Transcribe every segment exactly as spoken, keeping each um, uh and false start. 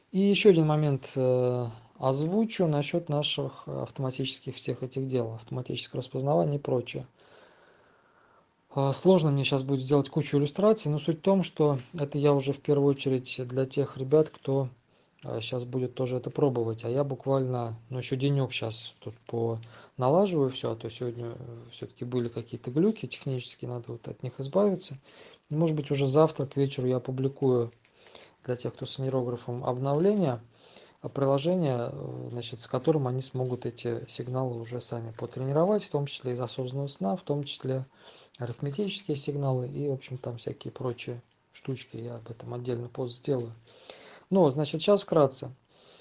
И еще один момент э, озвучу насчет наших автоматических всех этих дел, автоматическое распознавание и прочее. А, Сложно мне сейчас будет сделать кучу иллюстраций, но суть в том, что это я уже в первую очередь для тех ребят, кто сейчас будет тоже это пробовать. А я буквально, ну еще денек сейчас тут по налаживаю все, а то сегодня все-таки были какие-то глюки технические, надо вот от них избавиться. И, может быть, уже завтра к вечеру я опубликую для тех, кто с нейрографом, обновление а приложение, э, значит, с которым они смогут эти сигналы уже сами потренировать, в том числе из осознанного сна, в том числе арифметические сигналы и, в общем, там всякие прочие штучки. Я об этом отдельно пост сделаю. Ну, значит, сейчас вкратце.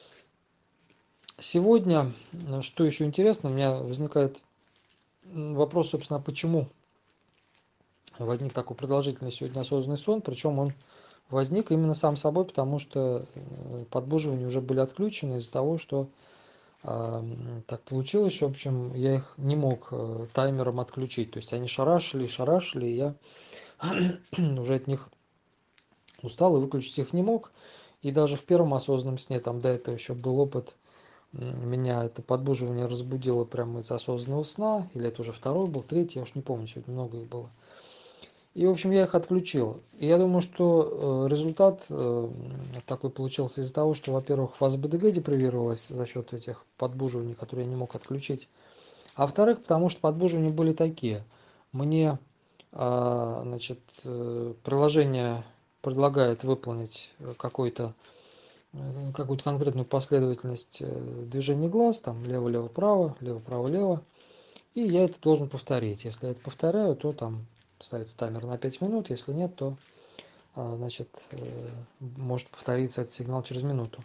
Сегодня, э, что еще интересно, у меня возникает вопрос, собственно, почему возник такой продолжительный сегодня осознанный сон, причем он возник именно сам собой, потому что э, подбуживания уже были отключены из-за того, что А, так получилось, что, в общем, я их не мог э, таймером отключить. То есть они шарашили, шарашили, и я уже от них устал и выключить их не мог. И даже в первом осознанном сне, там до этого еще был опыт, меня это подбуживание разбудило прямо из осознанного сна, или это уже второй был, третий, я уж не помню, сегодня много их было. И, в общем, я их отключил. И я думаю, что э, результат э, такой получился из-за того, что, во-первых, фаза бэ дэ гэ депривировалась за счет этих подбуживаний, которые я не мог отключить. А во-вторых, потому что подбуживания были такие. Мне, а, значит, э, приложение предлагает выполнить какой-то, э, какую-то конкретную последовательность э, движений глаз, там лево-лево-право, лево-право-лево, и я это должен повторить. Если я это повторяю, то там ставится таймер на пять минут, если нет, то, а, значит, э, может повториться этот сигнал через минуту.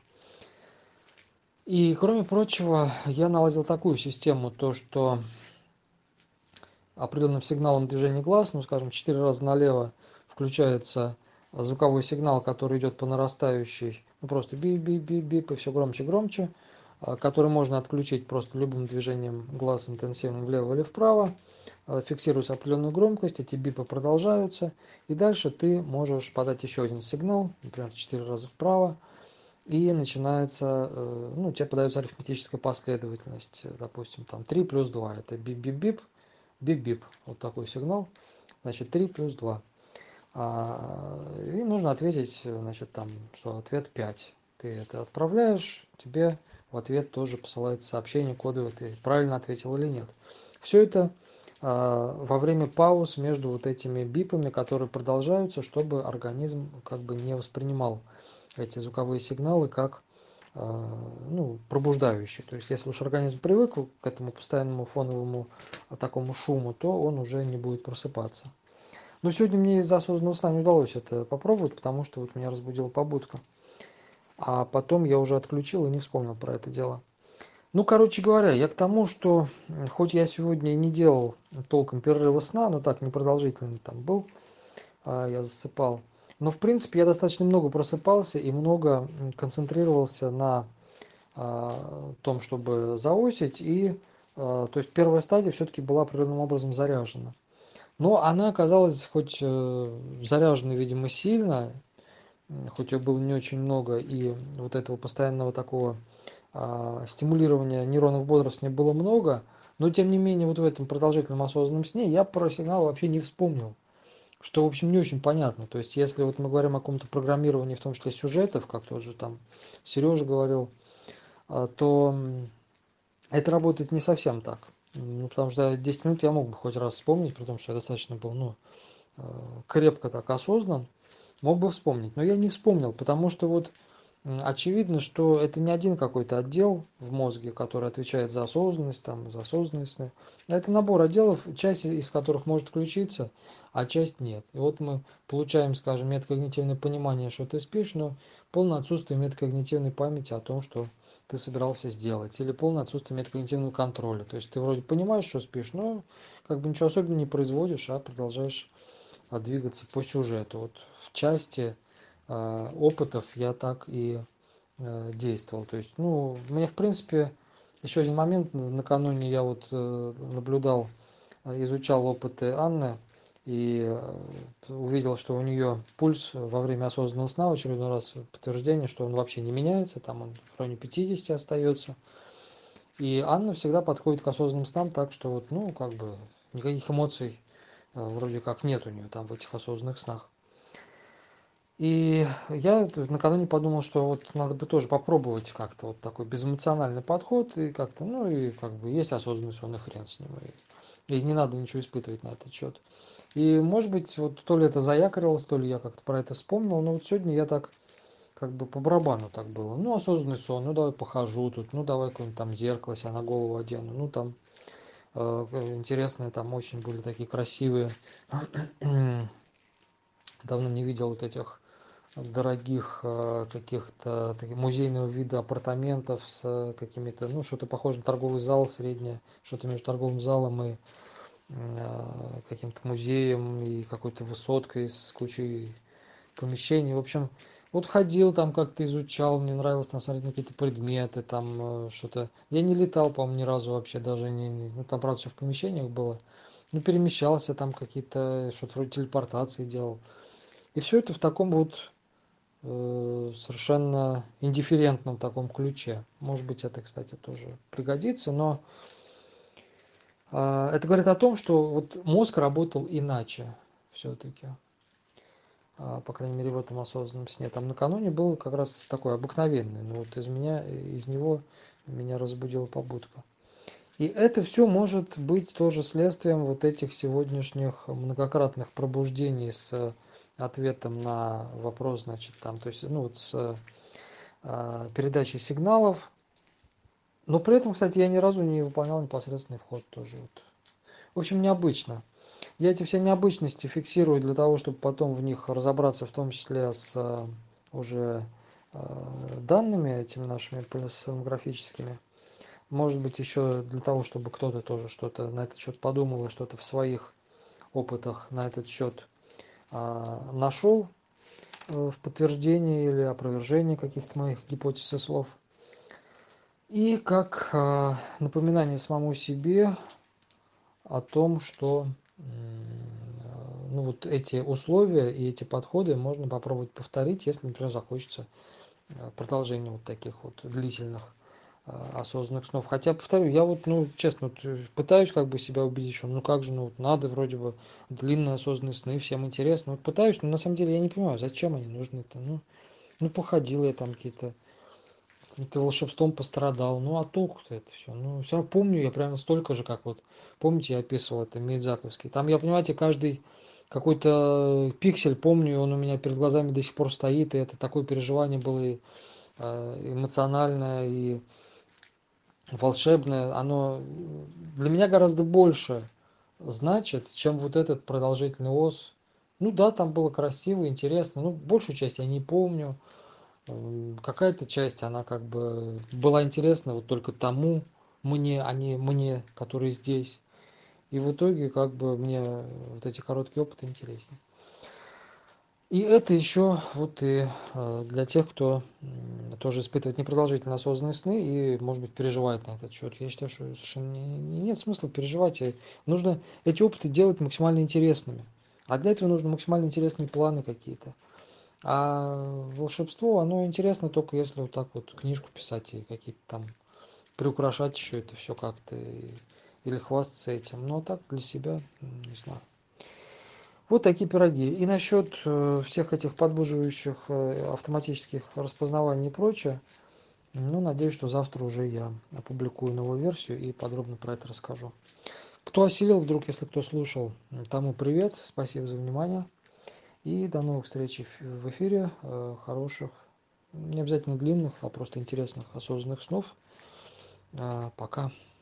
И, кроме прочего, я наладил такую систему, то что определенным сигналом движения глаз, ну, скажем, четыре раза налево включается звуковой сигнал, который идет по нарастающей, ну, просто бип-бип-бип-бип, и все громче и громче, который можно отключить просто любым движением глаз интенсивным влево или вправо, фиксируется определенную громкость, эти бипы продолжаются, и дальше ты можешь подать еще один сигнал, например, четыре раза вправо, и начинается, ну, тебе подается арифметическая последовательность, допустим, там три плюс два, это бип-бип-бип, бип-бип, вот такой сигнал, значит, три плюс два. А, и нужно ответить, значит, там, что ответ пять. Ты это отправляешь, тебе в ответ тоже посылается сообщение кодовое, ты правильно ответил или нет. Все это а, во время пауз между вот этими бипами, которые продолжаются, чтобы организм как бы не воспринимал эти звуковые сигналы как ну, пробуждающий. То есть, если уж организм привык к этому постоянному фоновому такому шуму, то он уже не будет просыпаться. Но сегодня мне из-за осознанного сна не удалось это попробовать, потому что вот меня разбудила побудка. А потом я уже отключил и не вспомнил про это дело. Ну, короче говоря, я к тому, что хоть я сегодня и не делал толком перерыва сна, но так непродолжительный там был, я засыпал. Но, в принципе, я достаточно много просыпался и много концентрировался на том, чтобы заосить, и то есть первая стадия все-таки была определенным образом заряжена. Но она оказалась хоть заряжена, видимо, сильно, хоть ее было не очень много, и вот этого постоянного такого стимулирования нейронов бодрствования было много, но тем не менее вот в этом продолжительном осознанном сне я про сигнал вообще не вспомнил, что, в общем, не очень понятно. То есть, если вот мы говорим о каком-то программировании, в том числе сюжетов, как тоже там Сережа говорил, то это работает не совсем так. Ну, потому что десять минут я мог бы хоть раз вспомнить, при том, что я достаточно был, ну, крепко так осознан, мог бы вспомнить. Но я не вспомнил, потому что вот очевидно, что это не один какой-то отдел в мозге, который отвечает за осознанность, там, за осознанные сны. Это набор отделов, часть из которых может включиться, а часть нет. И вот мы получаем, скажем, метакогнитивное понимание, что ты спишь, но полное отсутствие метакогнитивной памяти о том, что ты собирался сделать, или полное отсутствие метакогнитивного контроля. То есть ты вроде понимаешь, что спишь, но как бы ничего особенного не производишь, а продолжаешь двигаться по сюжету. Вот в части э, опытов я так и э, действовал. То есть, ну, мне в принципе еще один момент, накануне я вот э, наблюдал, изучал опыты Анны и увидел, что у нее пульс во время осознанного сна, в очередной раз подтверждение, что он вообще не меняется, там он в районе пятидесяти остается. И Анна всегда подходит к осознанным снам так, что вот, ну, как бы никаких эмоций вроде как нет у нее там в этих осознанных снах. И я накануне подумал, что вот надо бы тоже попробовать как-то вот такой безэмоциональный подход, и как-то, ну, и как бы есть осознанный сон, и хрен с ним. И, и не надо ничего испытывать на этот счет. И, может быть, вот то ли это заякорилось, то ли я как-то про это вспомнил, но вот сегодня я так, как бы по барабану так было. Ну, осознанный сон, ну, давай похожу тут, ну, давай какое-нибудь там зеркало себе на голову одену, ну, там, э, интересные, там очень были такие красивые. Давно не видел вот этих дорогих э, каких-то таких музейного вида апартаментов с какими-то, ну, что-то похоже на торговый зал среднее, что-то между торговым залом и э, каким-то музеем и какой-то высоткой с кучей помещений. В общем, вот ходил там как-то изучал, мне нравилось там смотреть на какие-то предметы, там э, что-то. Я не летал, по-моему, ни разу вообще, даже не, не- ну там, правда, все в помещениях было. Ну, перемещался там какие-то, что-то вроде телепортации делал. И все это в таком вот э, совершенно индифферентном таком ключе. Может быть, это, кстати, тоже пригодится, но э, это говорит о том, что вот мозг работал иначе все-таки, э, по крайней мере, в этом осознанном сне. Там накануне был как раз такой обыкновенный, но вот из меня, из него меня разбудила побудка. И это все может быть тоже следствием вот этих сегодняшних многократных пробуждений с ответом на вопрос, значит, там, то есть, ну, вот с э, передачей сигналов. Но при этом, кстати, я ни разу не выполнял непосредственный вход тоже. Вот. В общем, необычно. Я эти все необычности фиксирую для того, чтобы потом в них разобраться, в том числе с э, уже э, данными этими нашими полисомнографическими. Может быть, еще для того, чтобы кто-то тоже что-то на этот счет подумал и что-то в своих опытах на этот счет э, нашел э, в подтверждении или опровержении каких-то моих гипотез и слов. И как э, напоминание самому себе о том, что ну, вот эти условия и эти подходы можно попробовать повторить, если, например, захочется продолжение вот таких вот длительных осознанных снов. Хотя, повторю, я вот, ну, честно, вот пытаюсь как бы себя убедить, что ну как же, ну вот надо вроде бы длинные осознанные сны, всем интересно. Вот пытаюсь, но на самом деле я не понимаю, зачем они нужны-то. Ну, ну походил я там какие-то каким-то волшебством пострадал. Ну, а толку-то это все. Ну, все равно помню я прямо столько же, как вот, помните, я описывал это Мейдзаковский. Там я, понимаете, каждый какой-то пиксель помню, он у меня перед глазами до сих пор стоит, и это такое переживание было и э, эмоциональное, и волшебное. Оно для меня гораздо больше значит, чем вот этот продолжительный ос. Ну да, там было красиво, интересно, ну, большую часть я не помню. Какая-то часть, она как бы была интересна вот только тому мне, а не мне, который здесь. И в итоге как бы мне вот эти короткие опыты интереснее. И это еще вот и э, для тех, кто м, тоже испытывает непродолжительные осознанные сны и, может быть, переживает на этот счет. Я считаю, что совершенно не- не- нет смысла переживать. И нужно эти опыты делать максимально интересными. А для этого нужны максимально интересные планы какие-то. А волшебство, оно интересно только если вот так вот книжку писать и какие-то там приукрашать еще это все как-то и- или хвастаться этим. Но так для себя, не знаю. Вот такие пироги. И насчет э, всех этих подбуживающих э, автоматических распознаваний и прочее, ну, надеюсь, что завтра уже я опубликую новую версию и подробно про это расскажу. Кто осилил, вдруг, если кто слушал, тому привет, спасибо за внимание. И до новых встреч в эфире, э, хороших, не обязательно длинных, а просто интересных осознанных снов. Э, Пока.